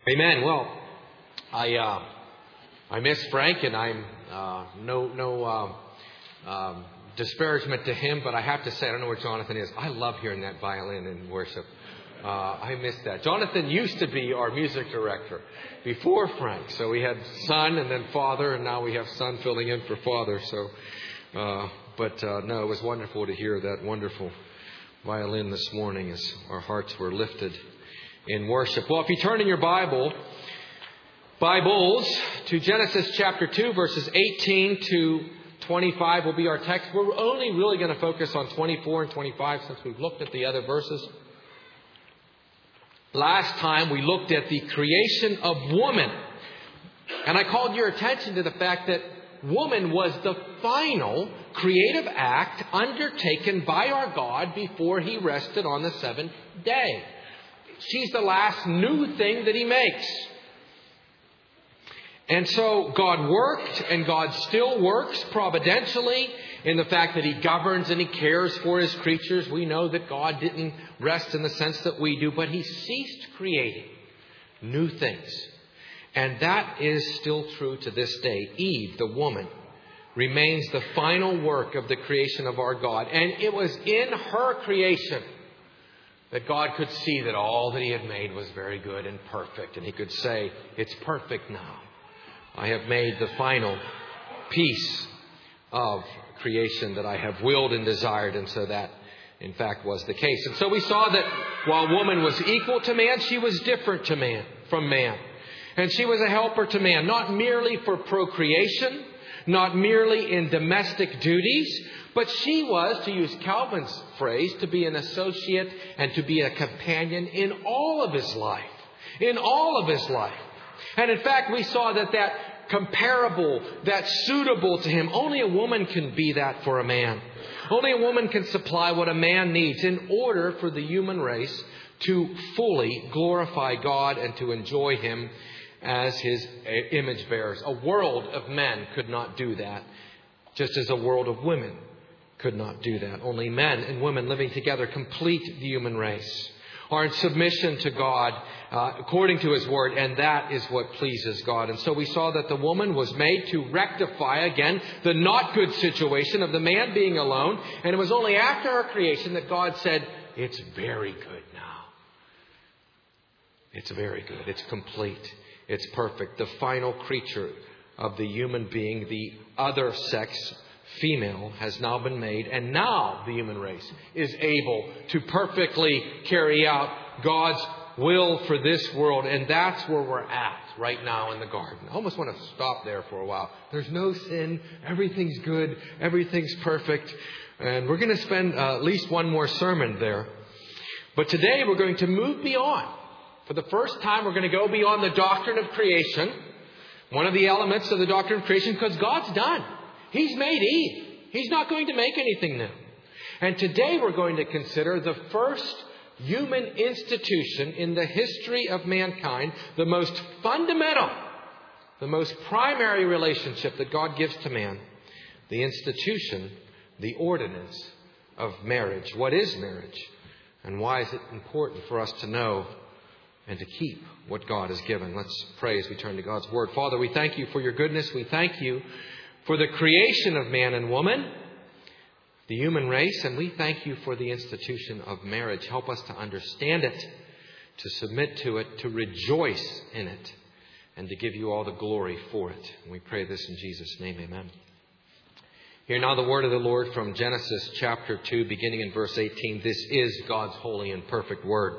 Amen. Well, I miss Frank, and I'm no disparagement to him, but I have to say, I don't know where Jonathan is. I love hearing that violin in worship. I miss that. Jonathan used to be our music director before Frank. So we had son and then father, and now we have son filling in for father. So, no, it was wonderful to hear that wonderful violin this morning as our hearts were lifted in worship. Well, if you turn in your Bibles to Genesis chapter 2, verses 18 to 25 will be our text. We're only really going to focus on 24 and 25 since we've looked at the other verses. Last time we looked at the creation of woman. And I called your attention to the fact that woman was the final creative act undertaken by our God before He rested on the seventh day. She's the last new thing that He makes. And so God worked, and God still works providentially in the fact that He governs and He cares for His creatures. We know that God didn't rest in the sense that we do, but He ceased creating new things. And that is still true to this day. Eve, the woman, remains the final work of the creation of our God. And it was in her creation that God could see that all that He had made was very good and perfect. And He could say, it's perfect now. I have made the final piece of creation that I have willed and desired. And so that, in fact, was the case. And so we saw that while woman was equal to man, she was different from man. And she was a helper to man, not merely for procreation, not merely in domestic duties, but she was, to use Calvin's phrase, to be an associate and to be a companion in all of his life. In all of his life. And in fact, we saw that comparable, that suitable to him, only a woman can be that for a man. Only a woman can supply what a man needs in order for the human race to fully glorify God and to enjoy Him as His image bearers. A world of men could not do that, just as a world of women could not do that. Only men and women living together complete the human race, are in submission to God according to His Word, and that is what pleases God. And so we saw that the woman was made to rectify, again, the not good situation of the man being alone. And it was only after her creation that God said, it's very good now. It's very good. It's complete. It's perfect. The final creature of the human being, the other sex, female, has now been made. And now the human race is able to perfectly carry out God's will for this world. And that's where we're at right now in the garden. I almost want to stop there for a while. There's no sin. Everything's good. Everything's perfect. And we're going to spend at least one more sermon there. But today we're going to move beyond. For the first time, we're going to go beyond the doctrine of creation. One of the elements of the doctrine of creation, because God's done. He's made Eve. He's not going to make anything new. And today we're going to consider the first human institution in the history of mankind, the most fundamental, the most primary relationship that God gives to man, the institution, the ordinance of marriage. What is marriage? And why is it important for us to know and to keep what God has given? Let's pray as we turn to God's Word. Father, we thank You for Your goodness. We thank You for the creation of man and woman, the human race, and we thank You for the institution of marriage. Help us to understand it, to submit to it, to rejoice in it, and to give You all the glory for it. And we pray this in Jesus' name, amen. Hear now the word of the Lord from Genesis chapter 2, beginning in verse 18. This is God's holy and perfect word.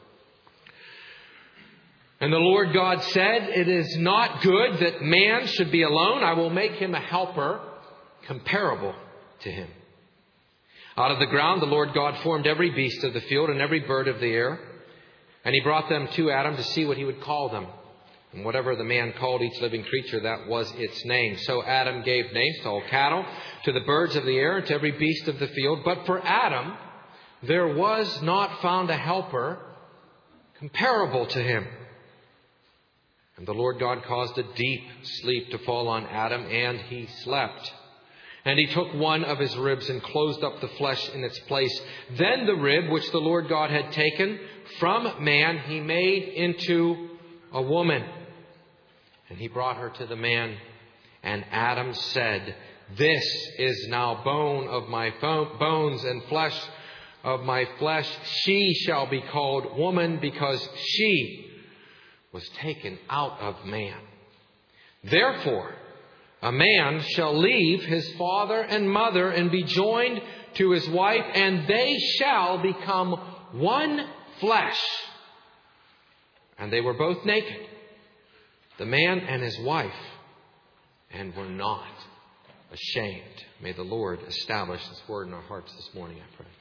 And the Lord God said, it is not good that man should be alone. I will make him a helper comparable to him. Out of the ground the Lord God formed every beast of the field and every bird of the air. And He brought them to Adam to see what he would call them. And whatever the man called each living creature, that was its name. So Adam gave names to all cattle, to the birds of the air, and to every beast of the field. But for Adam there was not found a helper comparable to him. And the Lord God caused a deep sleep to fall on Adam, and he slept. And He took one of his ribs and closed up the flesh in its place. Then the rib which the Lord God had taken from man, He made into a woman. And he brought her to the man. And Adam said, this is now bone of my bones and flesh of my flesh. She shall be called woman because she was taken out of man. Therefore, a man shall leave his father and mother and be joined to his wife, and they shall become one flesh. And they were both naked, the man and his wife, and were not ashamed. May the Lord establish this word in our hearts this morning, I pray.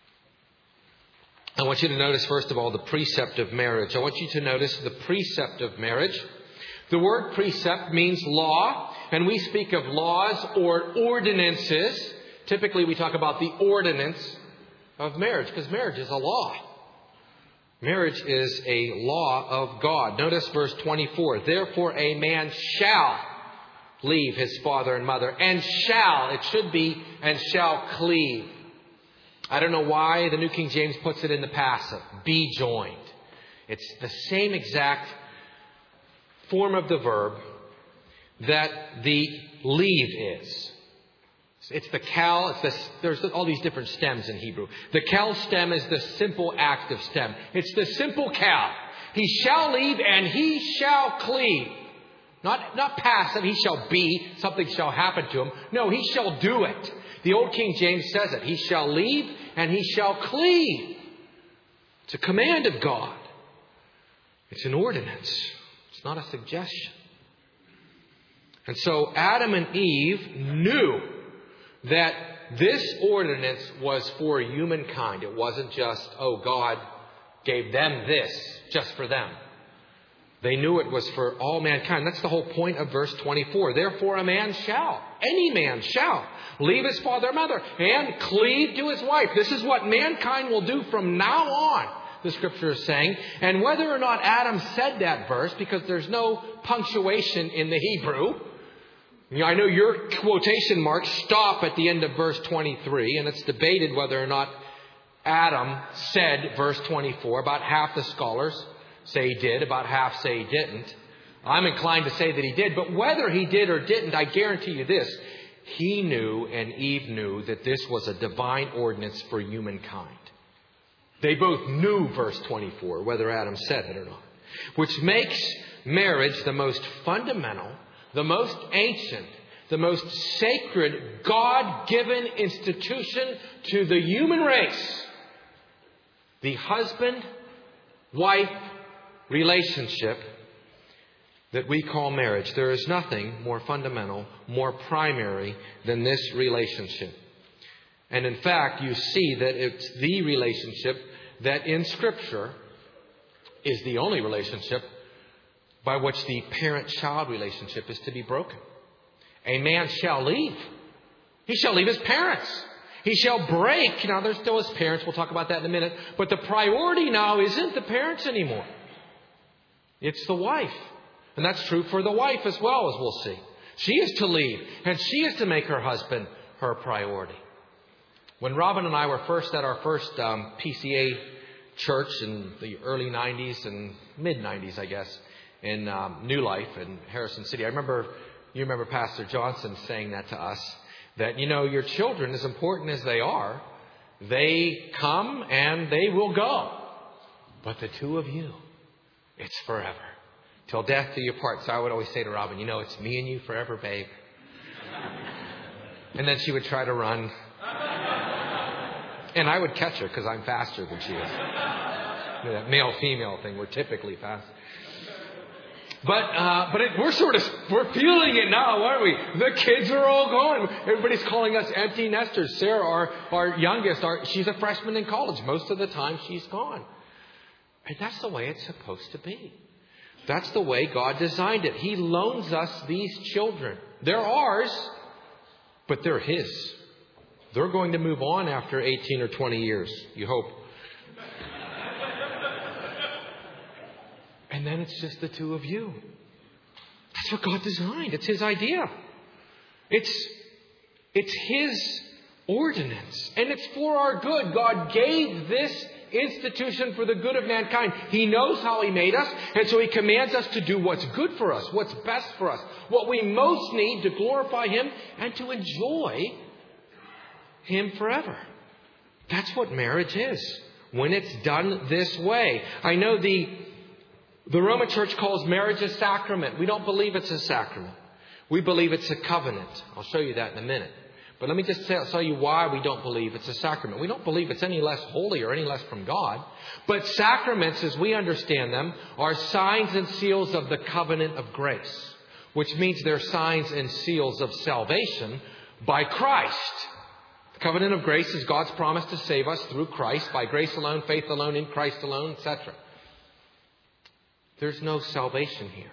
I want you to notice, first of all, the precept of marriage. I want you to notice the precept of marriage. The word precept means law, and we speak of laws or ordinances. Typically, we talk about the ordinance of marriage, because marriage is a law. Marriage is a law of God. Notice verse 24. Therefore, a man shall leave his father and mother, and shall, it should be, and shall cleave. I don't know why the New King James puts it in the passive. Be joined. It's the same exact form of the verb that the leave is. It's the kal. There's all these different stems in Hebrew. The kal stem is the simple active stem. It's the simple kal. He shall leave and he shall cleave. Not passive. He shall be. Something shall happen to him. No, he shall do it. The Old King James says it. He shall leave and he shall cleave. It's a command of God. It's an ordinance. It's not a suggestion. And so Adam and Eve knew that this ordinance was for humankind. It wasn't just, God gave them this just for them. They knew it was for all mankind. That's the whole point of verse 24. Therefore, a man shall, any man shall, leave his father and mother and cleave to his wife. This is what mankind will do from now on, the Scripture is saying. And whether or not Adam said that verse, because there's no punctuation in the Hebrew, I know your quotation marks stop at the end of verse 23, and it's debated whether or not Adam said verse 24. About half the scholars say he did, about half say he didn't. I'm inclined to say that he did, but whether he did or didn't, I guarantee you this. He knew and Eve knew that this was a divine ordinance for humankind. They both knew verse 24, whether Adam said it or not. Which makes marriage the most fundamental, the most ancient, the most sacred, God-given institution to the human race. The husband-wife relationship that we call marriage. There is nothing more fundamental, more primary than this relationship. And in fact, you see that it's the relationship that in Scripture is the only relationship by which the parent-child relationship is to be broken. A man shall leave. He shall leave his parents. He shall break. Now, there's still his parents. We'll talk about that in a minute. But the priority now isn't the parents anymore. It's the wife. And that's true for the wife as well, as we'll see. She is to leave. And she is to make her husband her priority. When Robin and I were first at our first PCA church in the early 90s and mid-90s, I guess, in New Life in Harrison City, you remember Pastor Johnson saying that to us, that, your children, as important as they are, they come and they will go. But the two of you, it's forever. Till death do you part. So I would always say to Robin, it's me and you forever, babe. And then she would try to run. And I would catch her because I'm faster than she is. That male-female thing, we're typically fast. But we're feeling it now, aren't we? The kids are all gone. Everybody's calling us empty nesters. Sarah, our youngest, she's a freshman in college. Most of the time she's gone. And that's the way it's supposed to be. That's the way God designed it. He loans us these children. They're ours, but they're His. They're going to move on after 18 or 20 years, you hope. And then it's just the two of you. That's what God designed. It's His idea. It's His ordinance. And it's for our good. God gave this institution for the good of mankind. He knows how He made us, and so He commands us to do what's good for us, what's best for us, what we most need to glorify Him and to enjoy Him forever. That's what marriage is when it's done this way. I know the Roman Church calls marriage a sacrament. We don't believe it's a sacrament. We believe it's a covenant. I'll show you that in a minute. But let me just tell you why we don't believe it's a sacrament. We don't believe it's any less holy or any less from God. But sacraments, as we understand them, are signs and seals of the covenant of grace, which means they're signs and seals of salvation by Christ. The covenant of grace is God's promise to save us through Christ, by grace alone, faith alone, in Christ alone, etc. There's no salvation here.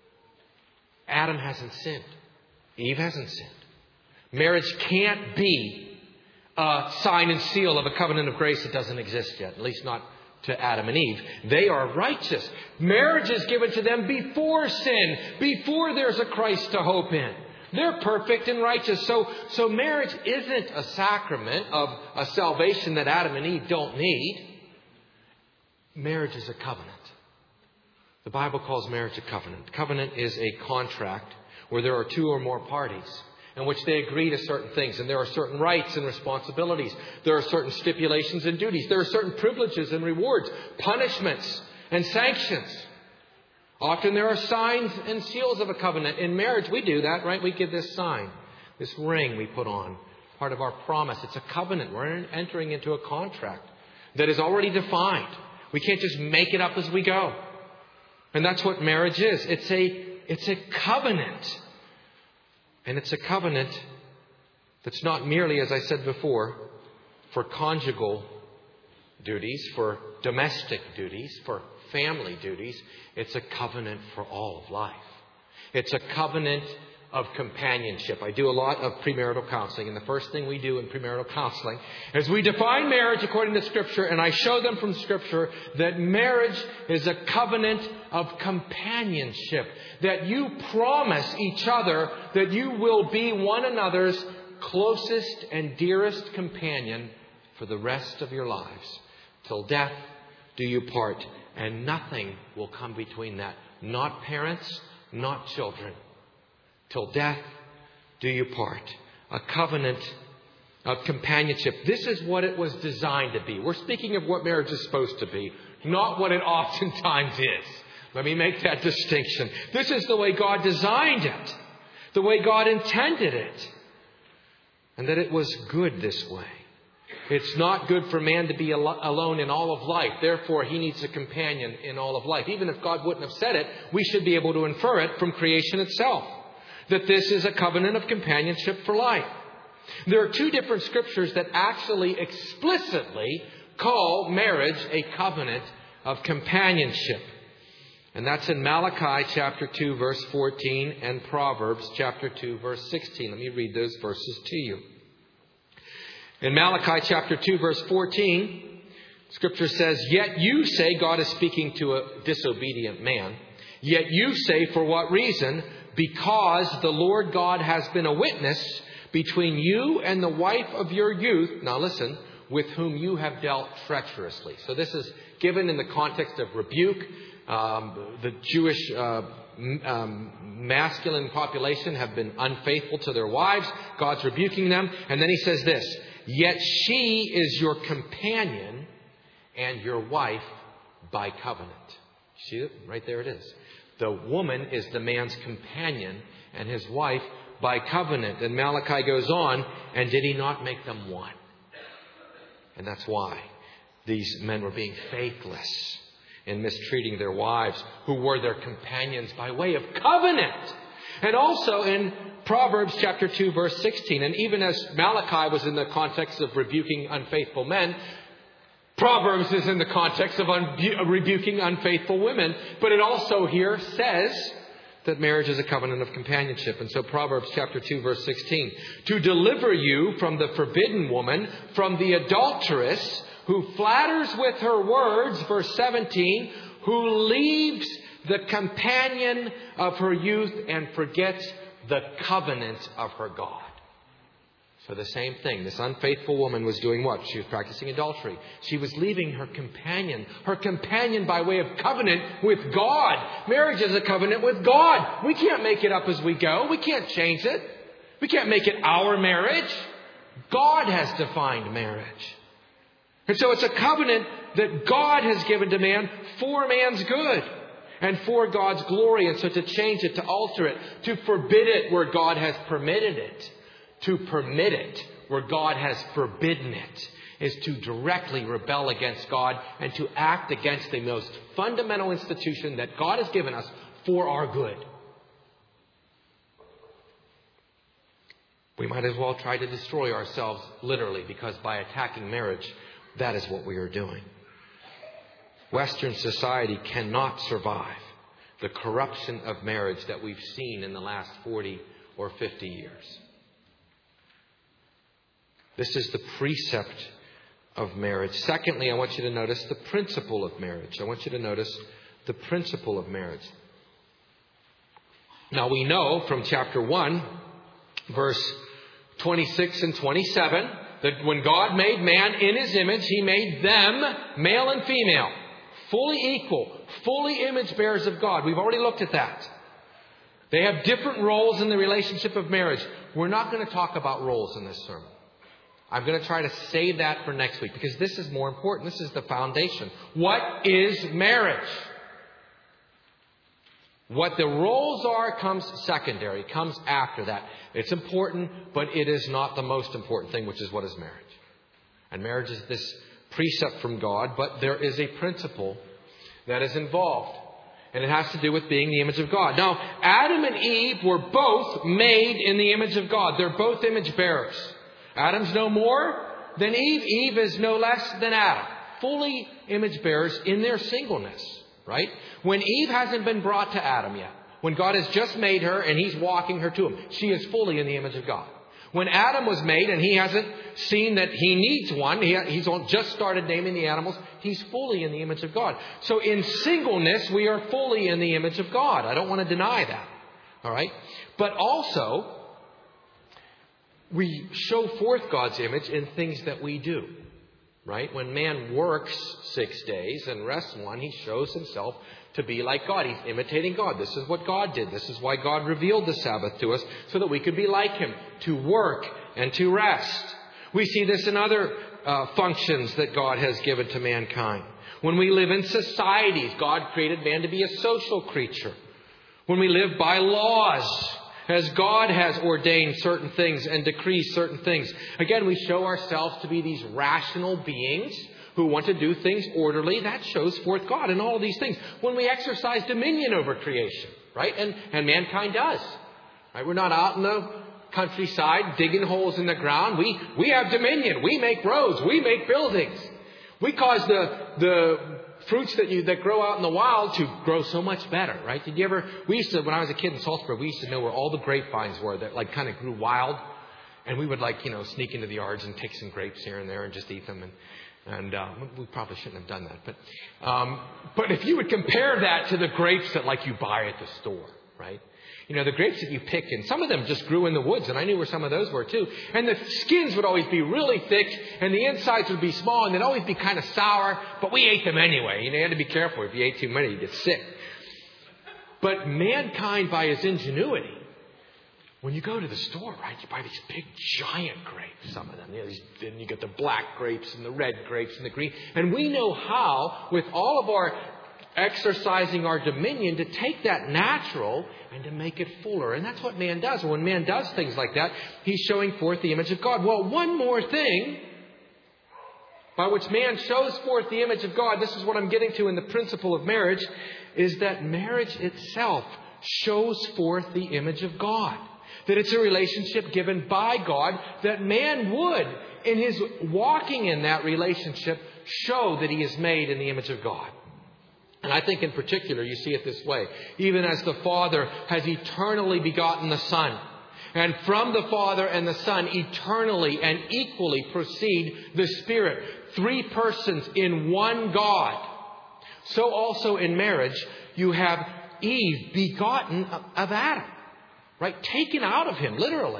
Adam hasn't sinned. Eve hasn't sinned. Marriage can't be a sign and seal of a covenant of grace that doesn't exist yet, at least not to Adam and Eve. They are righteous. Marriage is given to them before sin, before there's a Christ to hope in. They're perfect and righteous. So marriage isn't a sacrament of a salvation that Adam and Eve don't need. Marriage is a covenant. The Bible calls marriage a covenant. Covenant is a contract where there are two or more parties in which they agree to certain things. And there are certain rights and responsibilities. There are certain stipulations and duties. There are certain privileges and rewards, punishments and sanctions. Often there are signs and seals of a covenant. In marriage, we do that, right? We give this sign, this ring we put on, part of our promise. It's a covenant. We're entering into a contract that is already defined. We can't just make it up as we go. And that's what marriage is. It's a covenant. And it's a covenant that's not merely, as I said before, for conjugal duties, for domestic duties, for family duties. It's a covenant for all of life. It's a covenant of companionship. I do a lot of premarital counseling, and the first thing we do in premarital counseling is we define marriage according to Scripture, and I show them from Scripture that marriage is a covenant of companionship, that you promise each other that you will be one another's closest and dearest companion for the rest of your lives. Till death do you part, and nothing will come between that. Not parents, not children. Till death do you part. A covenant of companionship. This is what it was designed to be. We're speaking of what marriage is supposed to be, not what it oftentimes is. Let me make that distinction. This is the way God designed it, the way God intended it, and that it was good this way. It's not good for man to be alone in all of life. Therefore, he needs a companion in all of life. Even if God wouldn't have said it, we should be able to infer it from creation itself, that this is a covenant of companionship for life. There are two different scriptures that actually explicitly call marriage a covenant of companionship. And that's in Malachi chapter 2, verse 14, and Proverbs chapter 2, verse 16. Let me read those verses to you. In Malachi chapter 2, verse 14, Scripture says, "Yet you say," God is speaking to a disobedient man, "Yet you say, for what reason? Because the Lord God has been a witness between you and the wife of your youth," now listen, "with whom you have dealt treacherously." So this is given in the context of rebuke. The Jewish masculine population have been unfaithful to their wives. God's rebuking them. And then he says this, "Yet she is your companion and your wife by covenant." See it? Right there it is. The woman is the man's companion and his wife by covenant. And Malachi goes on, "And did he not make them one?" And that's why these men were being faithless in mistreating their wives, who were their companions by way of covenant. And also in Proverbs chapter 2, verse 16, and even as Malachi was in the context of rebuking unfaithful men, Proverbs is in the context of rebuking unfaithful women. But it also here says that marriage is a covenant of companionship. And so Proverbs chapter 2, verse 16, "To deliver you from the forbidden woman, from the adulteress, who flatters with her words," verse 17, "who leaves the companion of her youth and forgets the covenant of her God." So the same thing. This unfaithful woman was doing what? She was practicing adultery. She was leaving her companion by way of covenant with God. Marriage is a covenant with God. We can't make it up as we go. We can't change it. We can't make it our marriage. God has defined marriage. And so it's a covenant that God has given to man for man's good and for God's glory. And so to change it, to alter it, to forbid it where God has permitted it, to permit it where God has forbidden it, is to directly rebel against God and to act against the most fundamental institution that God has given us for our good. We might as well try to destroy ourselves literally, because by attacking marriage, that is what we are doing. Western society cannot survive the corruption of marriage that we've seen in the last 40 or 50 years. This is the precept of marriage. Secondly, I want you to notice the principle of marriage. I want you to notice the principle of marriage. Now we know from chapter 1, verse 26 and 27, that when God made man in His image, He made them, male and female, fully equal, fully image bearers of God. We've already looked at that. They have different roles in the relationship of marriage. We're not going to talk about roles in this sermon. I'm going to try to save that for next week, because this is more important. This is the foundation. What is marriage? What the roles are comes secondary, comes after that. It's important, but it is not the most important thing, which is what is marriage. And marriage is this precept from God, but there is a principle that is involved. And it has to do with being the image of God. Now, Adam and Eve were both made in the image of God. They're both image bearers. Adam's no more than Eve. Eve is no less than Adam. Fully image bearers in their singleness. Right? When Eve hasn't been brought to Adam yet, when God has just made her and He's walking her to Him, she is fully in the image of God. When Adam was made and he hasn't seen that he needs one, he's just started naming the animals, he's fully in the image of God. So in singleness, we are fully in the image of God. I don't want to deny that. All right? But also, we show forth God's image in things that we do. Right? When man works 6 days and rests one, he shows himself to be like God. He's imitating God. This is what God did. This is why God revealed the Sabbath to us, so that we could be like Him, to work and to rest. We see this in other functions that God has given to mankind. When we live in societies, God created man to be a social creature. When we live by laws, as God has ordained certain things and decreed certain things. Again, we show ourselves to be these rational beings who want to do things orderly. That shows forth God in all of these things. When we exercise dominion over creation, right? And mankind does. Right? We're not out in the countryside digging holes in the ground. We have dominion. We make roads. We make buildings. We cause the fruits that grow out in the wild to grow so much better, right? Did you ever? We used to, when I was a kid in Salzburg, we used to know where all the grapevines were that like kind of grew wild, and we would sneak into the yards and take some grapes here and there and just eat them. And we probably shouldn't have done that, but if you would compare that to the grapes that you buy at the store, right? The grapes that you pick, and some of them just grew in the woods, and I knew where some of those were too. And the skins would always be really thick, and the insides would be small, and they'd always be kind of sour, but we ate them anyway. You had to be careful. If you ate too many, you'd get sick. But mankind, by his ingenuity, when you go to the store, right, you buy these big, giant grapes, some of them. Then you get the black grapes and the red grapes and the green. And we know how, with all of our exercising our dominion, to take that natural and to make it fuller. And that's what man does. When man does things like that, he's showing forth the image of God. Well, one more thing by which man shows forth the image of God, this is what I'm getting to in the principle of marriage, is that marriage itself shows forth the image of God. That it's a relationship given by God, that man would, in his walking in that relationship, show that he is made in the image of God. And I think in particular you see it this way. Even as the Father has eternally begotten the Son, and from the Father and the Son eternally and equally proceed the Spirit. 3 persons in one God. So also in marriage you have Eve begotten of Adam. Right? Taken out of him, literally.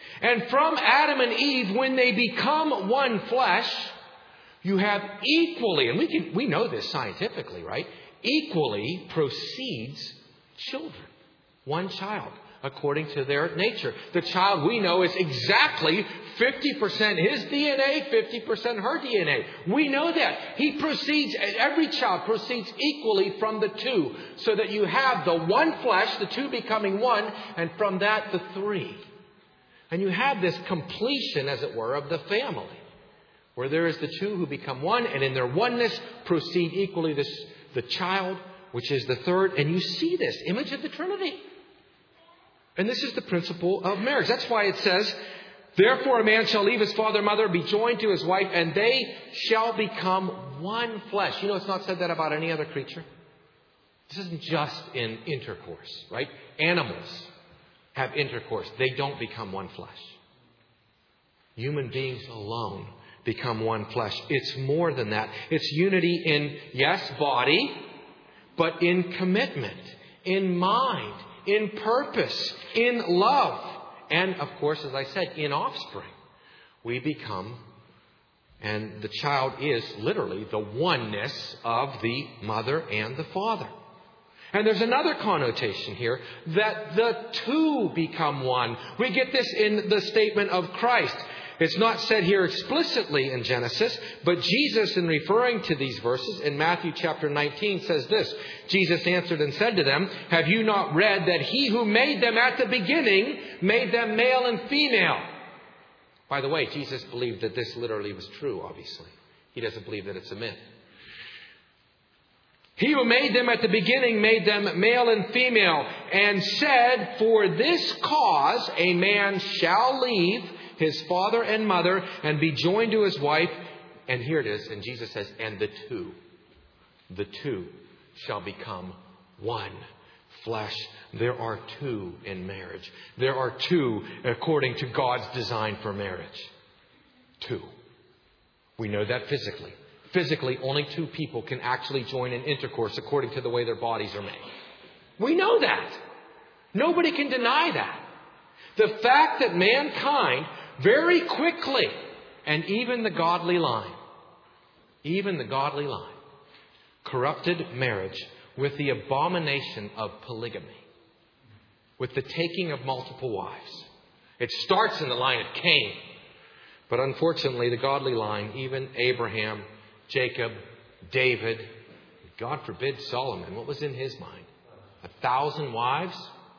And from Adam and Eve, when they become one flesh, you have equally, and we know this scientifically, right? Equally proceeds children. One child, according to their nature. The child we know is exactly 50% his DNA, 50% her DNA. We know that. Every child proceeds equally from the two. So that you have the one flesh, the two becoming one, and from that the three. And you have this completion, as it were, of the family. Where there is the two who become one, and in their oneness proceed equally the child, which is the third. And you see this image of the Trinity. And this is the principle of marriage. That's why it says, therefore a man shall leave his father and mother, be joined to his wife, and they shall become one flesh. You know, it's not said that about any other creature. This isn't just in intercourse, right? Animals have intercourse. They don't become one flesh. Human beings alone become one flesh. It's more than that. It's unity in, yes, body, but in commitment, in mind, in purpose, in love, and, of course, as I said, in offspring. We become, and the child is literally the oneness of the mother and the father. And there's another connotation here, that the two become one. We get this in the statement of Christ. It's not said here explicitly in Genesis, but Jesus, in referring to these verses in Matthew chapter 19, says this. Jesus answered and said to them, have you not read that he who made them at the beginning made them male and female? By the way, Jesus believed that this literally was true, obviously. He doesn't believe that it's a myth. He who made them at the beginning made them male and female, and said, for this cause a man shall leave his father and mother and be joined to his wife. And here it is. And Jesus says, and the two shall become one flesh. There are two in marriage. There are two according to God's design for marriage. Two. We know that physically. Physically, only two people can actually join in intercourse according to the way their bodies are made. We know that. Nobody can deny that. The fact that mankind very quickly, and even the godly line, corrupted marriage with the abomination of polygamy, with the taking of multiple wives. It starts in the line of Cain. But unfortunately, the godly line, even Abraham, Jacob, David, God forbid Solomon, what was in his mind? 1,000 wives?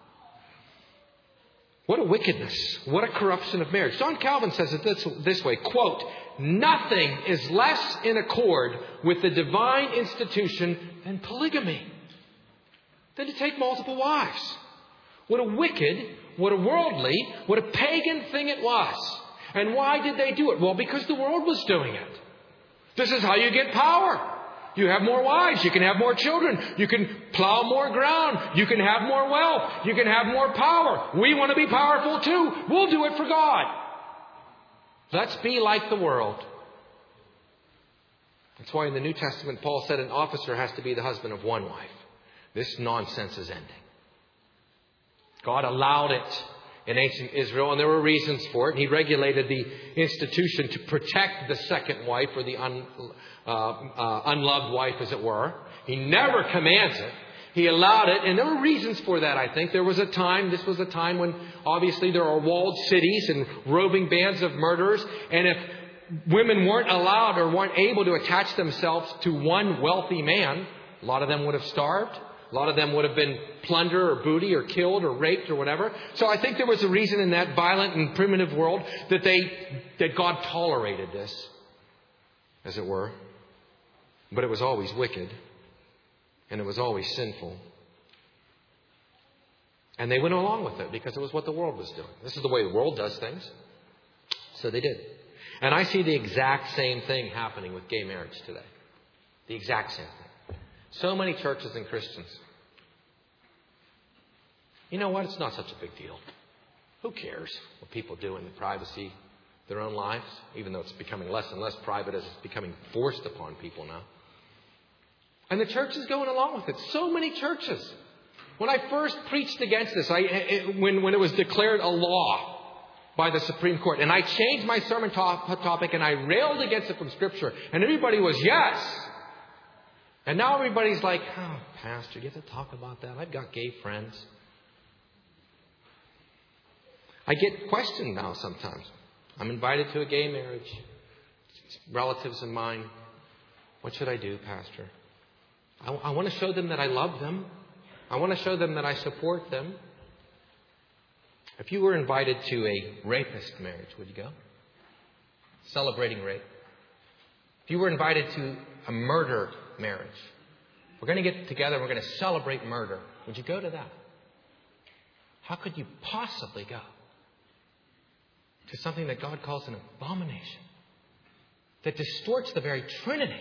What a wickedness. What a corruption of marriage. John Calvin says it this way, quote, nothing is less in accord with the divine institution than polygamy, than to take multiple wives. What a wicked, what a worldly, what a pagan thing it was. And why did they do it? Well, because the world was doing it. This is how you get power. You have more wives. You can have more children. You can plow more ground. You can have more wealth. You can have more power. We want to be powerful too. We'll do it for God. Let's be like the world. That's why in the New Testament, Paul said an officer has to be the husband of one wife. This nonsense is ending. God allowed it in ancient Israel, and there were reasons for it. And He regulated the institution to protect the second wife, or the unloved wife, as it were. He never commands it. He allowed it, and there were reasons for that, I think. There was a time, this was a time when obviously there are walled cities and roving bands of murderers, and if women weren't allowed or weren't able to attach themselves to one wealthy man, a lot of them would have starved. A lot of them would have been plunder or booty or killed or raped or whatever. So I think there was a reason in that violent and primitive world that God tolerated this, as it were. But it was always wicked. And it was always sinful. And they went along with it because it was what the world was doing. This is the way the world does things. So they did. And I see the exact same thing happening with gay marriage today. The exact same thing. So many churches and Christians. You know what? It's not such a big deal. Who cares what people do in the privacy of their own lives? Even though it's becoming less and less private as it's becoming forced upon people now. And the church is going along with it. So many churches. When I first preached against this, when it was declared a law, by the Supreme Court. And I changed my sermon topic and I railed against it from Scripture. And everybody was, yes. And now everybody's like, oh, Pastor, you have to talk about that. I've got gay friends. I get questioned now sometimes. I'm invited to a gay marriage. Relatives of mine. What should I do, Pastor? I want to show them that I love them. I want to show them that I support them. If you were invited to a rapist marriage, would you go? Celebrating rape. If you were invited to a murder marriage, we're going to get together and we're going to celebrate murder, would you go to that? How could you possibly go to something that God calls an abomination, that distorts the very Trinity?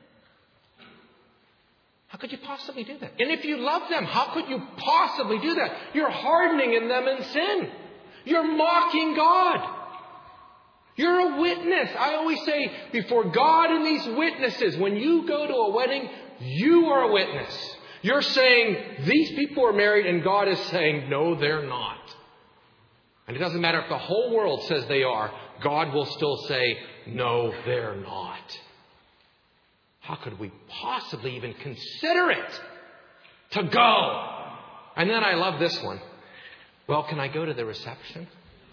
How could you possibly do that? And if you love them, how could you possibly do that? You're hardening in them in sin. You're mocking God. You're a witness. I always say, before God and these witnesses, when you go to a wedding, you are a witness. You're saying, these people are married, and God is saying, no, they're not. And it doesn't matter if the whole world says they are. God will still say, no, they're not. How could we possibly even consider it to go? And then I love this one. Well, can I go to the reception?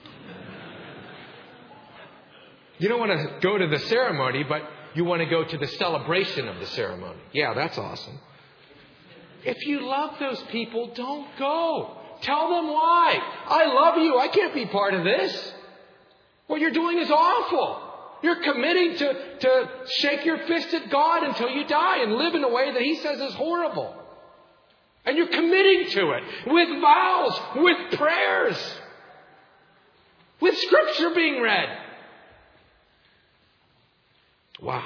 You don't want to go to the ceremony, but you want to go to the celebration of the ceremony. Yeah, that's awesome. If you love those people, don't go. Tell them why. I love you. I can't be part of this. What you're doing is awful. You're committing to shake your fist at God until you die and live in a way that He says is horrible. And you're committing to it with vows, with prayers, with Scripture being read. Wow.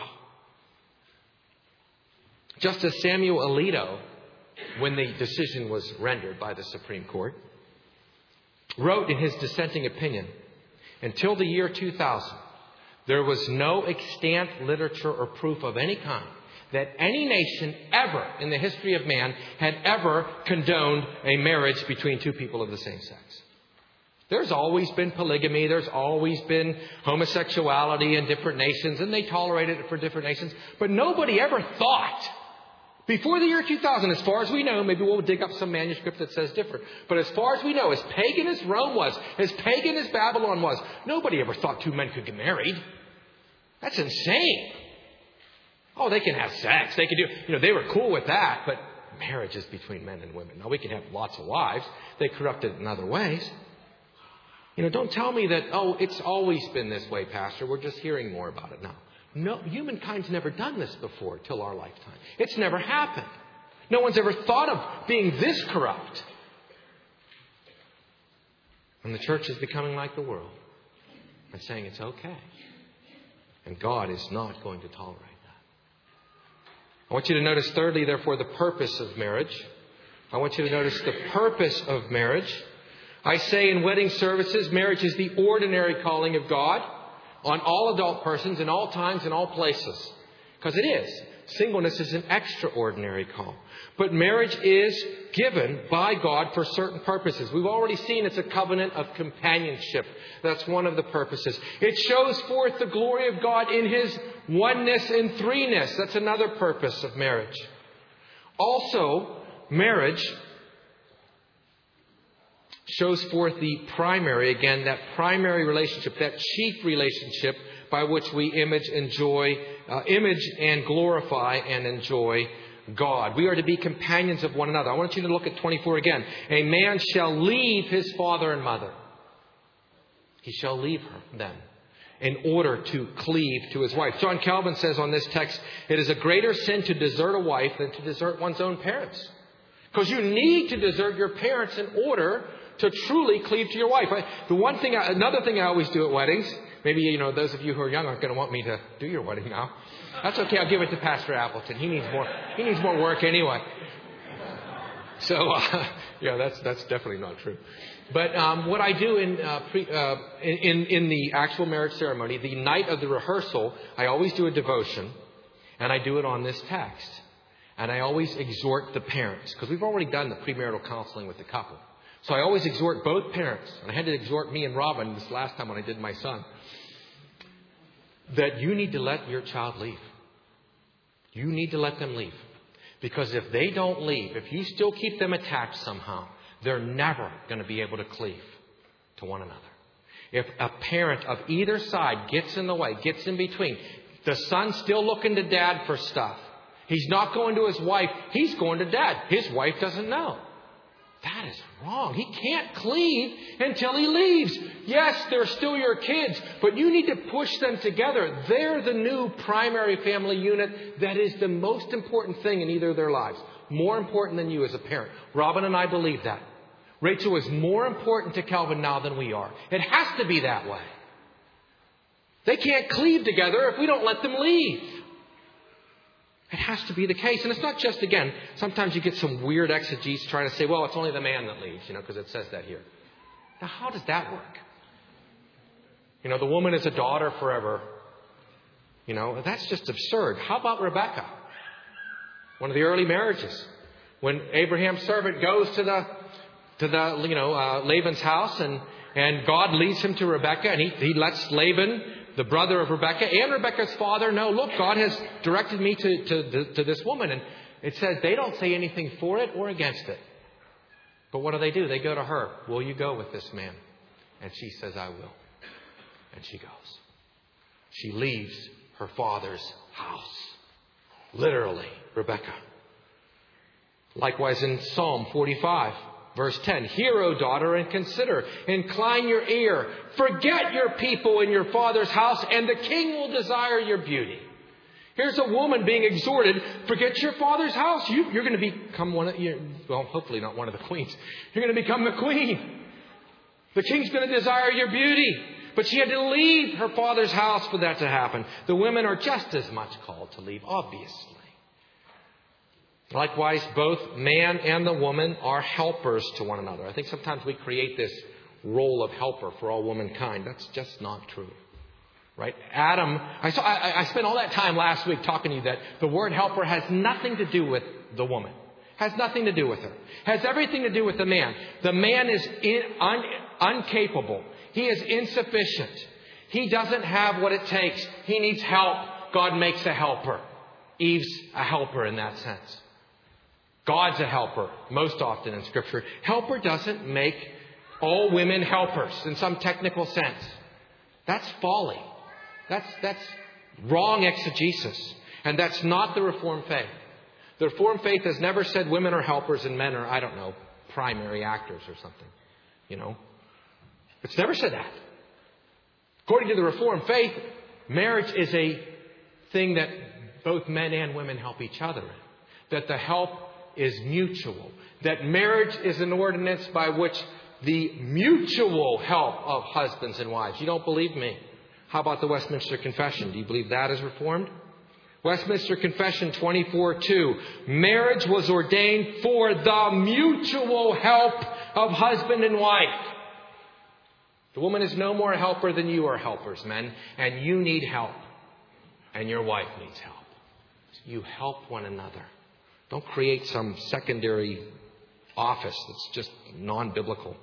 Justice Samuel Alito, when the decision was rendered by the Supreme Court, wrote in his dissenting opinion, until the year 2000, there was no extant literature or proof of any kind that any nation ever in the history of man had ever condoned a marriage between two people of the same sex. There's always been polygamy. There's always been homosexuality in different nations, and they tolerated it for different nations. But nobody ever thought, before the year 2000, as far as we know, maybe we'll dig up some manuscript that says different, but as far as we know, as pagan as Rome was, as pagan as Babylon was, nobody ever thought two men could get married. That's insane. Oh, they can have sex. They can do, they were cool with that, but marriage is between men and women. Now, we can have lots of wives. They corrupted it in other ways. Don't tell me that, it's always been this way, Pastor. We're just hearing more about it now. No, humankind's never done this before till our lifetime. It's never happened. No one's ever thought of being this corrupt. And the church is becoming like the world and saying it's okay. And God is not going to tolerate that. I want you to notice, thirdly, therefore, the purpose of marriage. I want you to notice the purpose of marriage. I say in wedding services, marriage is the ordinary calling of God on all adult persons in all times and all places. Because it is. Singleness is an extraordinary call. But marriage is given by God for certain purposes. We've already seen it's a covenant of companionship. That's one of the purposes. It shows forth the glory of God in His oneness and threeness. That's another purpose of marriage. Also, marriage shows forth the primary, again, that primary relationship, that chief relationship by which we image and glorify and enjoy God. We are to be companions of one another. I want you to look at 24 again. A man shall leave his father and mother. He shall leave her then in order to cleave to his wife. John Calvin says on this text, it is a greater sin to desert a wife than to desert one's own parents. Because you need to desert your parents in order to truly cleave to your wife. Another thing I always do at weddings, maybe, those of you who are young aren't going to want me to do your wedding now. That's okay. I'll give it to Pastor Appleton. He needs more work anyway. So, that's definitely not true. But what I do in the actual marriage ceremony, the night of the rehearsal, I always do a devotion, and I do it on this text. And I always exhort the parents, because we've already done the premarital counseling with the couple. So I always exhort both parents, and I had to exhort me and Robin this last time when I did my son, that you need to let your child leave. You need to let them leave. Because if they don't leave, if you still keep them attached somehow, they're never going to be able to cleave to one another. If a parent of either side gets in the way, gets in between, the son's still looking to dad for stuff. He's not going to his wife. He's going to dad. His wife doesn't know. That is wrong. He can't cleave until he leaves. Yes, they're still your kids, but you need to push them together. They're the new primary family unit that is the most important thing in either of their lives. More important than you as a parent. Robin and I believe that. Rachel is more important to Calvin now than we are. It has to be that way. They can't cleave together if we don't let them leave. It has to be the case. And it's not just, again, sometimes you get some weird exegetes trying to say, well, it's only the man that leaves, because it says that here. Now, how does that work? The woman is a daughter forever. That's just absurd. How about Rebecca? One of the early marriages. When Abraham's servant goes to Laban's house and God leads him to Rebecca and he lets Laban, the brother of Rebecca, and Rebecca's father know, look, God has directed me to this woman. And it says they don't say anything for it or against it. But what do? They go to her. Will you go with this man? And she says, I will. And she goes. She leaves her father's house. Literally, Rebecca. Likewise in Psalm 45. Verse 10, hear, O daughter, and consider. Incline your ear. Forget your people in your father's house, and the king will desire your beauty. Here's a woman being exhorted, forget your father's house. You're going to become hopefully not one of the queens. You're going to become the queen. The king's going to desire your beauty. But she had to leave her father's house for that to happen. The women are just as much called to leave, obviously. Likewise, both man and the woman are helpers to one another. I think sometimes we create this role of helper for all womankind. That's just not true. Right? Adam, I spent all that time last week talking to you that the word helper has nothing to do with the woman. Has nothing to do with her. Has everything to do with the man. The man is incapable. He is insufficient. He doesn't have what it takes. He needs help. God makes a helper. Eve's a helper in that sense. God's a helper, most often in Scripture. Helper doesn't make all women helpers in some technical sense. That's folly. That's wrong exegesis. And that's not the Reformed faith. The Reformed faith has never said women are helpers and men are, primary actors or something. It's never said that. According to the Reformed faith, marriage is a thing that both men and women help each other in. That the help is mutual. That marriage is an ordinance by which the mutual help of husbands and wives. You don't believe me? How about the Westminster Confession? Do you believe that is Reformed? Westminster Confession 24:2. Marriage was ordained for the mutual help of husband and wife. The woman is no more a helper than you are helpers, men. And you need help. And your wife needs help. You help one another. Don't create some secondary office that's just non-biblical.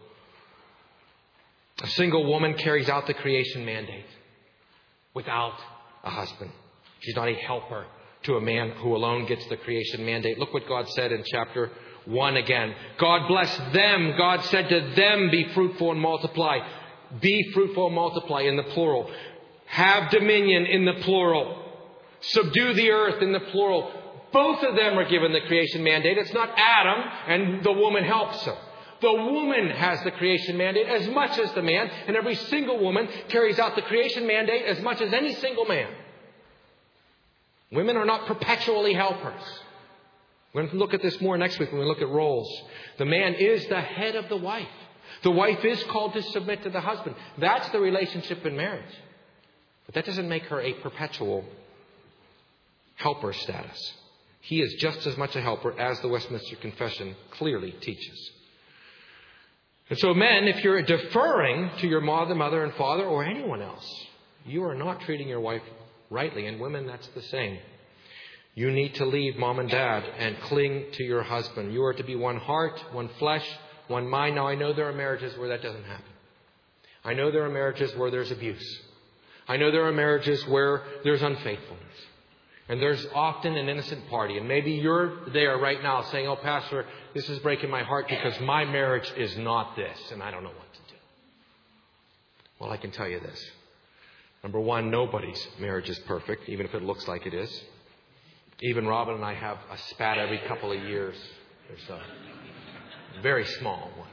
A single woman carries out the creation mandate without a husband. She's not a helper to a man who alone gets the creation mandate. Look what God said in chapter 1 again. God blessed them. God said to them, be fruitful and multiply. Be fruitful and multiply in the plural. Have dominion in the plural. Subdue the earth in the plural. Both of them are given the creation mandate. It's not Adam and the woman helps him. The woman has the creation mandate as much as the man. And every single woman carries out the creation mandate as much as any single man. Women are not perpetually helpers. We're going to look at this more next week when we look at roles. The man is the head of the wife. The wife is called to submit to the husband. That's the relationship in marriage. But that doesn't make her a perpetual helper status. He is just as much a helper as the Westminster Confession clearly teaches. And so men, if you're deferring to your mother and father or anyone else, you are not treating your wife rightly. And women, that's the same. You need to leave mom and dad and cling to your husband. You are to be one heart, one flesh, one mind. Now, I know there are marriages where that doesn't happen. I know there are marriages where there's abuse. I know there are marriages where there's unfaithfulness. And there's often an innocent party. And maybe you're there right now saying, oh, Pastor, this is breaking my heart because my marriage is not this, and I don't know what to do. Well, I can tell you this. Number one, nobody's marriage is perfect, even if it looks like it is. Even Robin and I have a spat every couple of years. There's a very small one.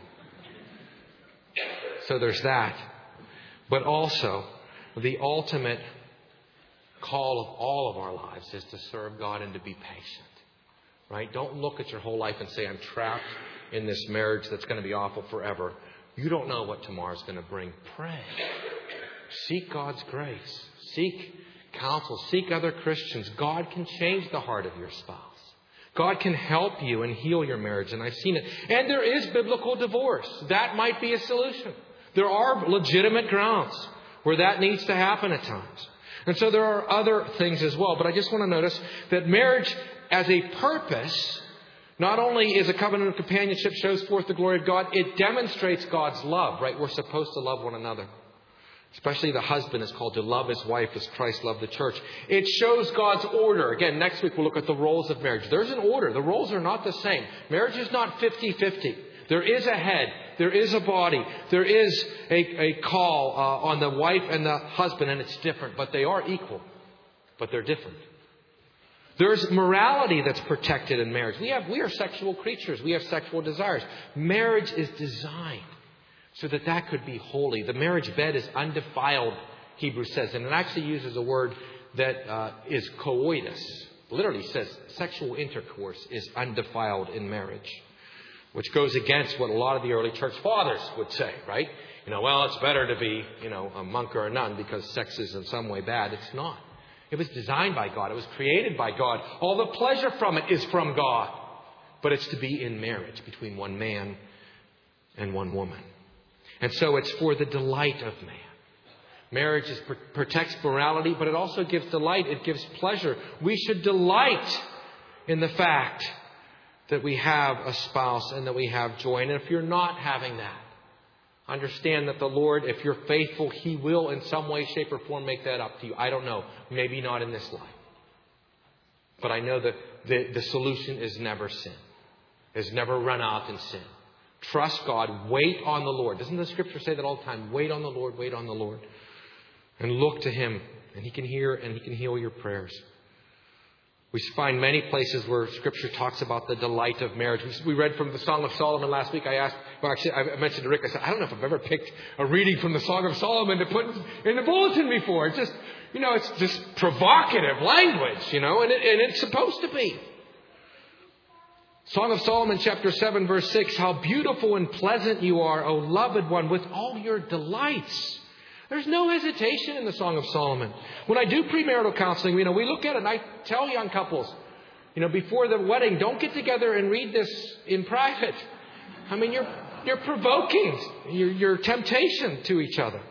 So there's that. But also, the ultimate call of all of our lives is to serve God and to be patient. Right? Don't look at your whole life and say, I'm trapped in this marriage that's going to be awful forever. You don't know what tomorrow's going to bring. Pray. Seek God's grace. Seek counsel. Seek other Christians. God can change the heart of your spouse. God can help you and heal your marriage. And I've seen it. And there is biblical divorce. That might be a solution. There are legitimate grounds where that needs to happen at times. And so there are other things as well. But I just want to notice that marriage as a purpose, not only is a covenant of companionship shows forth the glory of God, it demonstrates God's love, right? We're supposed to love one another. Especially the husband is called to love his wife as Christ loved the church. It shows God's order. Again, next week we'll look at the roles of marriage. There's an order. The roles are not the same. Marriage is not 50-50. There is a head. There is a body. There is a call on the wife and the husband, and it's different. But they are equal. But they're different. There's morality that's protected in marriage. We are sexual creatures. We have sexual desires. Marriage is designed so that could be holy. The marriage bed is undefiled, Hebrews says. And it actually uses a word that is coitus. Literally says sexual intercourse is undefiled in marriage. Which goes against what a lot of the early church fathers would say, right? Well, it's better to be, a monk or a nun because sex is in some way bad. It's not. It was designed by God. It was created by God. All the pleasure from it is from God. But it's to be in marriage between one man and one woman. And so it's for the delight of man. Marriage protects morality, but it also gives delight. It gives pleasure. We should delight in the fact that we have a spouse and that we have joy. And if you're not having that, understand that the Lord, if you're faithful, He will in some way, shape, or form make that up to you. I don't know. Maybe not in this life. But I know that the solution is never sin. Is never run out in sin. Trust God. Wait on the Lord. Doesn't the Scripture say that all the time? Wait on the Lord. Wait on the Lord. And look to Him. And He can hear and He can heal your prayers. We find many places where Scripture talks about the delight of marriage. We read from the Song of Solomon last week. I mentioned to Rick, I said, I don't know if I've ever picked a reading from the Song of Solomon to put in the bulletin before. It's just, it's just provocative language, and it's supposed to be. Song of Solomon, chapter 7, verse 6, how beautiful and pleasant you are, O loved one, with all your delights. There's no hesitation in the Song of Solomon. When I do premarital counseling, we look at it and I tell young couples, before the wedding, don't get together and read this in private. I mean, you're provoking your temptation to each other.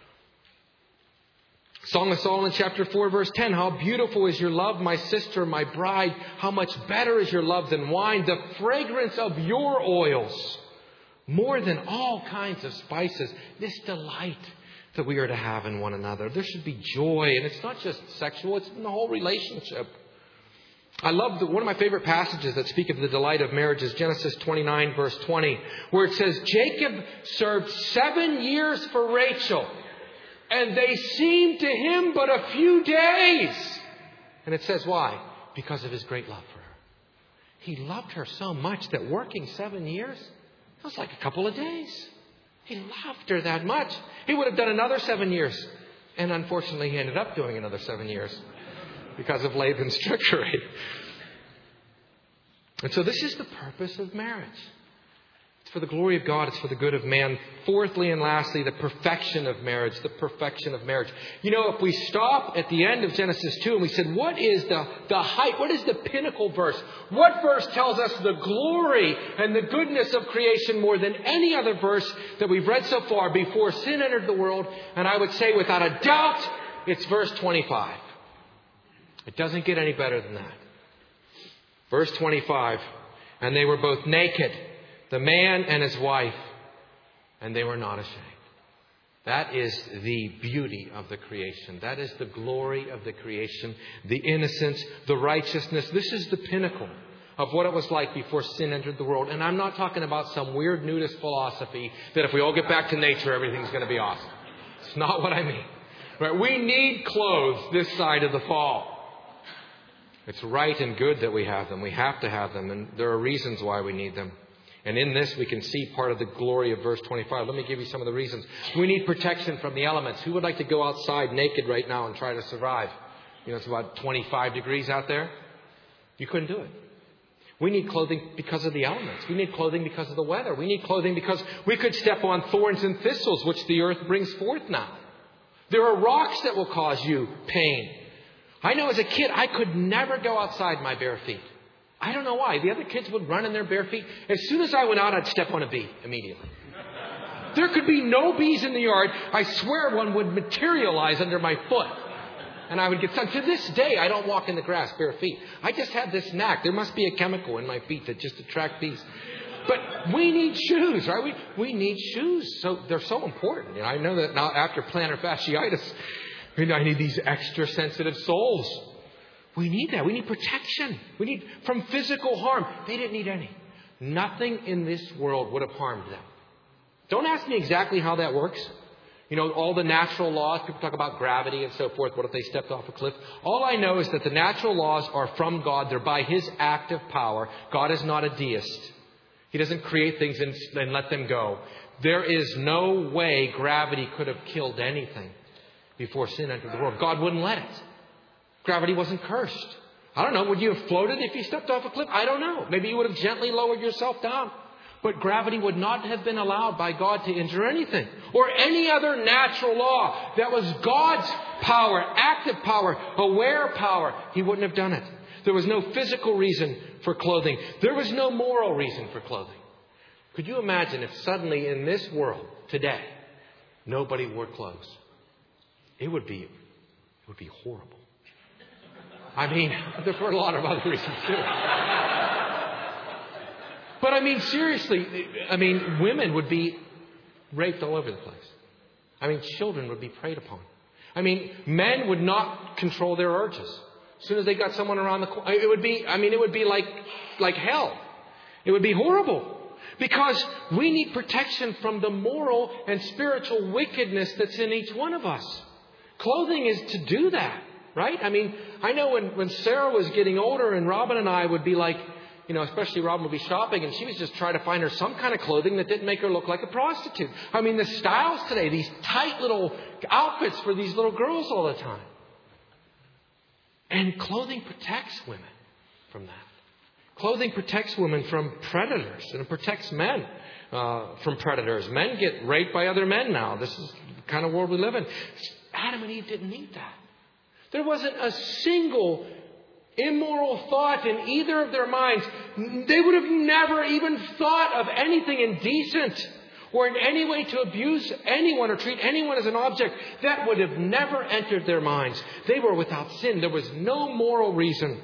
Song of Solomon, chapter 4, verse 10, how beautiful is your love, my sister, my bride. How much better is your love than wine, the fragrance of your oils, more than all kinds of spices. This delight that we are to have in one another. There should be joy. And it's not just sexual. It's in the whole relationship. I love one of my favorite passages that speak of the delight of marriage is Genesis 29, verse 20, where it says, Jacob served 7 years for Rachel, and they seemed to him but a few days. And it says why? Because of his great love for her. He loved her so much that working 7 years, it was like a couple of days. He loved her that much. He would have done another 7 years. And unfortunately, he ended up doing another 7 years because of Laban's trickery. And so this is the purpose of marriage. It's for the glory of God. It's for the good of man. Fourthly and lastly, the perfection of marriage. The perfection of marriage. If we stop at the end of Genesis 2 and we said, what is the height? What is the pinnacle verse? What verse tells us the glory and the goodness of creation more than any other verse that we've read so far before sin entered the world? And I would say without a doubt, it's verse 25. It doesn't get any better than that. Verse 25. And they were both naked, the man and his wife, and they were not ashamed. That is the beauty of the creation. That is the glory of the creation, the innocence, the righteousness. This is the pinnacle of what it was like before sin entered the world. And I'm not talking about some weird nudist philosophy that if we all get back to nature, everything's going to be awesome. It's not what I mean. Right? We need clothes this side of the fall. It's right and good that we have them. We have to have them. And there are reasons why we need them. And in this, we can see part of the glory of verse 25. Let me give you some of the reasons. We need protection from the elements. Who would like to go outside naked right now and try to survive? You know, it's about 25 degrees out there. You couldn't do it. We need clothing because of the elements. We need clothing because of the weather. We need clothing because we could step on thorns and thistles, which the earth brings forth now. There are rocks that will cause you pain. I know as a kid, I could never go outside my bare feet. I don't know why. The other kids would run in their bare feet. As soon as I went out, I'd step on a bee immediately. There could be no bees in the yard. I swear one would materialize under my foot. And I would get stung. To this day, I don't walk in the grass bare feet. I just have this knack. There must be a chemical in my feet that just attract bees. But we need shoes, right? We need shoes. So they're so important. You know, I know that now after plantar fasciitis, I need these extra sensitive soles. We need that. We need protection. We need from physical harm. They didn't need any. Nothing in this world would have harmed them. Don't ask me exactly how that works. You know, all the natural laws, people talk about gravity and so forth. What if they stepped off a cliff? All I know is that the natural laws are from God. They're by His active power. God is not a deist. He doesn't create things and let them go. There is no way gravity could have killed anything before sin entered the world. God wouldn't let it. Gravity wasn't cursed. I don't know. Would you have floated if you stepped off a cliff? I don't know. Maybe you would have gently lowered yourself down. But gravity would not have been allowed by God to injure anything. Or any other natural law that was God's power, active power, aware power. He wouldn't have done it. There was no physical reason for clothing. There was no moral reason for clothing. Could you imagine if suddenly in this world today, nobody wore clothes? It would be horrible. I mean, there were a lot of other reasons too. But I mean, seriously, women would be raped all over the place. Children would be preyed upon. Men would not control their urges. As soon as they got someone around the corner, it would be like hell. It would be horrible. Because we need protection from the moral and spiritual wickedness that's in each one of us. Clothing is to do that, right? I know when Sarah was getting older and Robin and I would be like, especially Robin would be shopping and she was just trying to find her some kind of clothing that didn't make her look like a prostitute. The styles today, these tight little outfits for these little girls all the time. And clothing protects women from that. Clothing protects women from predators and it protects men from predators. Men get raped by other men now. This is the kind of world we live in. Adam and Eve didn't need that. There wasn't a single immoral thought in either of their minds. They would have never even thought of anything indecent or in any way to abuse anyone or treat anyone as an object. That would have never entered their minds. They were without sin. There was no moral reason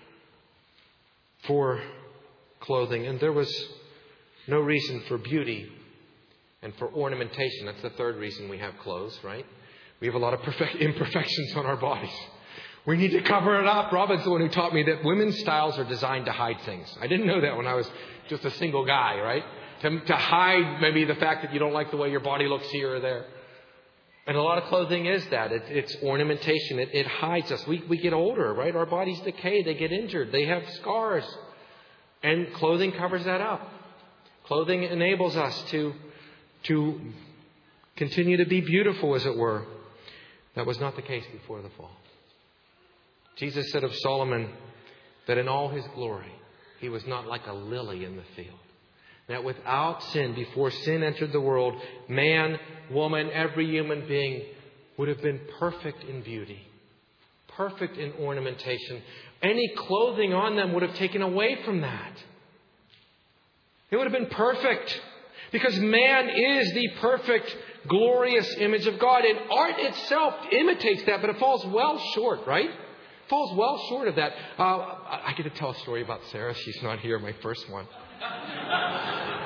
for clothing. And there was no reason for beauty and for ornamentation. That's the third reason we have clothes, right? We have a lot of imperfections on our bodies. We need to cover it up. Robin's the one who taught me that women's styles are designed to hide things. I didn't know that when I was just a single guy, right? To hide maybe the fact that you don't like the way your body looks here or there. And a lot of clothing is that. It's ornamentation. It hides us. We get older, right? Our bodies decay. They get injured. They have scars. And clothing covers that up. Clothing enables us to continue to be beautiful, as it were. That was not the case before the fall. Jesus said of Solomon that in all his glory, he was not like a lily in the field. That without sin, before sin entered the world, man, woman, every human being would have been perfect in beauty, perfect in ornamentation. Any clothing on them would have taken away from that. It would have been perfect because man is the perfect, glorious image of God. And art itself imitates that, but it falls well short, right? Falls well short of that. I get to tell a story about Sarah. She's not here, my first one.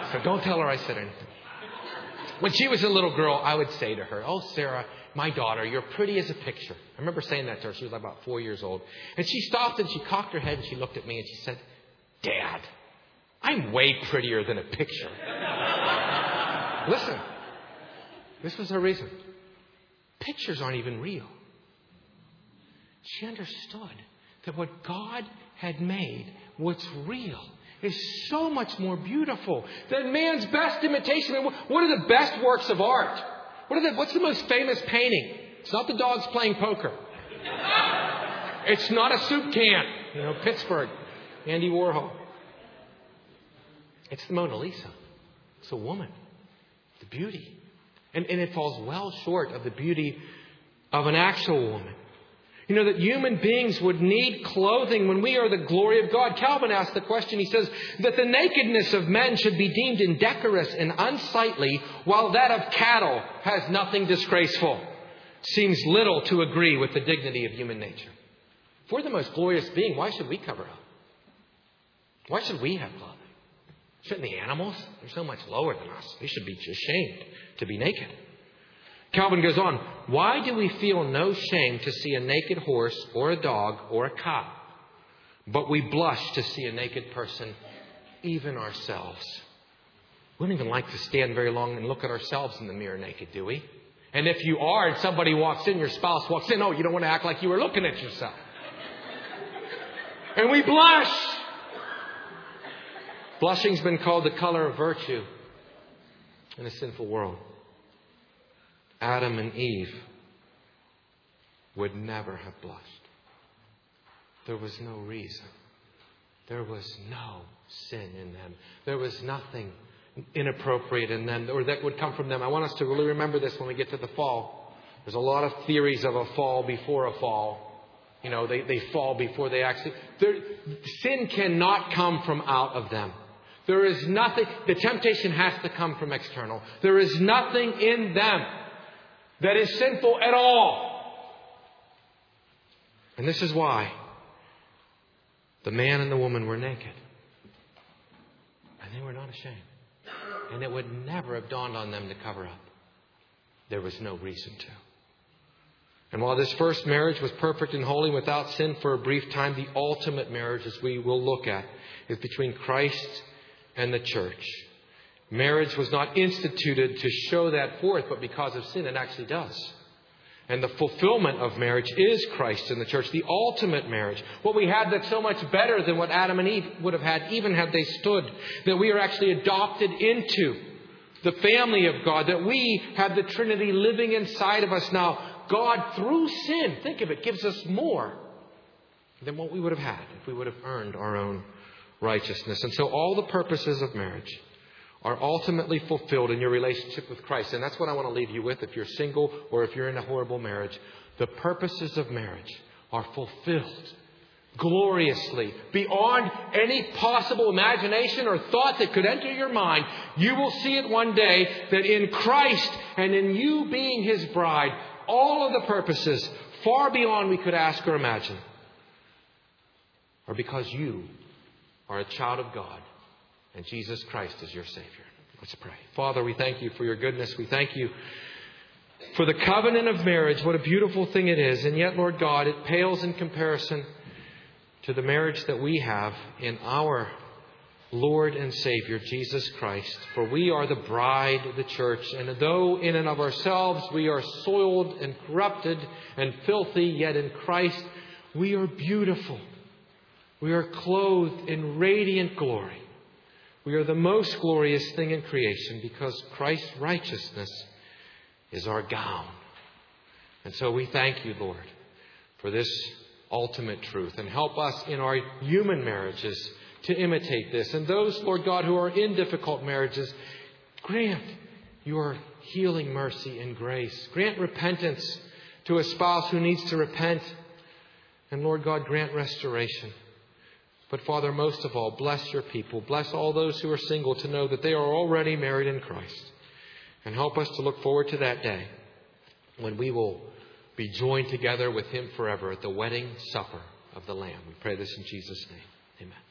So don't tell her I said anything. When she was a little girl, I would say to her, "Oh, Sarah, my daughter, you're pretty as a picture." I remember saying that to her. She was about 4 years old. And she stopped and she cocked her head and she looked at me and she said, "Dad, I'm way prettier than a picture." Listen, this was her reason. Pictures aren't even real. She understood that what God had made, what's real, is so much more beautiful than man's best imitation. I mean, what are the best works of art? What's the most famous painting? It's not the dogs playing poker. It's not a soup can. Pittsburgh, Andy Warhol. It's the Mona Lisa. It's a woman. The beauty. And it falls well short of the beauty of an actual woman. That human beings would need clothing when we are the glory of God. Calvin asked the question. He says that the nakedness of men should be deemed indecorous and unsightly, while that of cattle has nothing disgraceful. Seems little to agree with the dignity of human nature. If we're the most glorious being, why should we cover up? Why should we have clothing? Shouldn't the animals? They're so much lower than us. They should be ashamed to be naked. Calvin goes on, "Why do we feel no shame to see a naked horse or a dog or a cow? But we blush to see a naked person, even ourselves." We don't even like to stand very long and look at ourselves in the mirror naked, do we? And if you are and somebody walks in, your spouse walks in, you don't want to act like you were looking at yourself. And we blush. Blushing's been called the color of virtue in a sinful world. Adam and Eve would never have blushed. There was no reason. There was no sin in them. There was nothing inappropriate in them or that would come from them. I want us to really remember this when we get to the fall. There's a lot of theories of a fall before a fall. They fall before they actually... Sin cannot come from out of them. There is nothing... The temptation has to come from external. There is nothing in them that is sinful at all. And this is why the man and the woman were naked. And they were not ashamed. And it would never have dawned on them to cover up. There was no reason to. And while this first marriage was perfect and holy without sin for a brief time, the ultimate marriage, as we will look at, is between Christ and the church. Marriage was not instituted to show that forth, but because of sin, it actually does. And the fulfillment of marriage is Christ and the church, the ultimate marriage. What we had that's so much better than what Adam and Eve would have had, even had they stood. That we are actually adopted into the family of God. That we have the Trinity living inside of us now. God, through sin, think of it, gives us more than what we would have had if we would have earned our own righteousness. And so all the purposes of marriage are ultimately fulfilled in your relationship with Christ. And that's what I want to leave you with if you're single or if you're in a horrible marriage. The purposes of marriage are fulfilled gloriously beyond any possible imagination or thought that could enter your mind. You will see it one day that in Christ and in you being His bride, all of the purposes far beyond we could ask or imagine are because you are a child of God. And Jesus Christ is your Savior. Let's pray. Father, we thank You for Your goodness. We thank You for the covenant of marriage. What a beautiful thing it is. And yet, Lord God, it pales in comparison to the marriage that we have in our Lord and Savior, Jesus Christ. For we are the bride of the church. And though in and of ourselves we are soiled and corrupted and filthy, yet in Christ we are beautiful. We are clothed in radiant glory. We are the most glorious thing in creation because Christ's righteousness is our gown. And so we thank You, Lord, for this ultimate truth. And help us in our human marriages to imitate this. And those, Lord God, who are in difficult marriages, grant Your healing mercy and grace. Grant repentance to a spouse who needs to repent. And Lord God, grant restoration. But Father, most of all, bless Your people. Bless all those who are single to know that they are already married in Christ. And help us to look forward to that day when we will be joined together with Him forever at the wedding supper of the Lamb. We pray this in Jesus' name. Amen.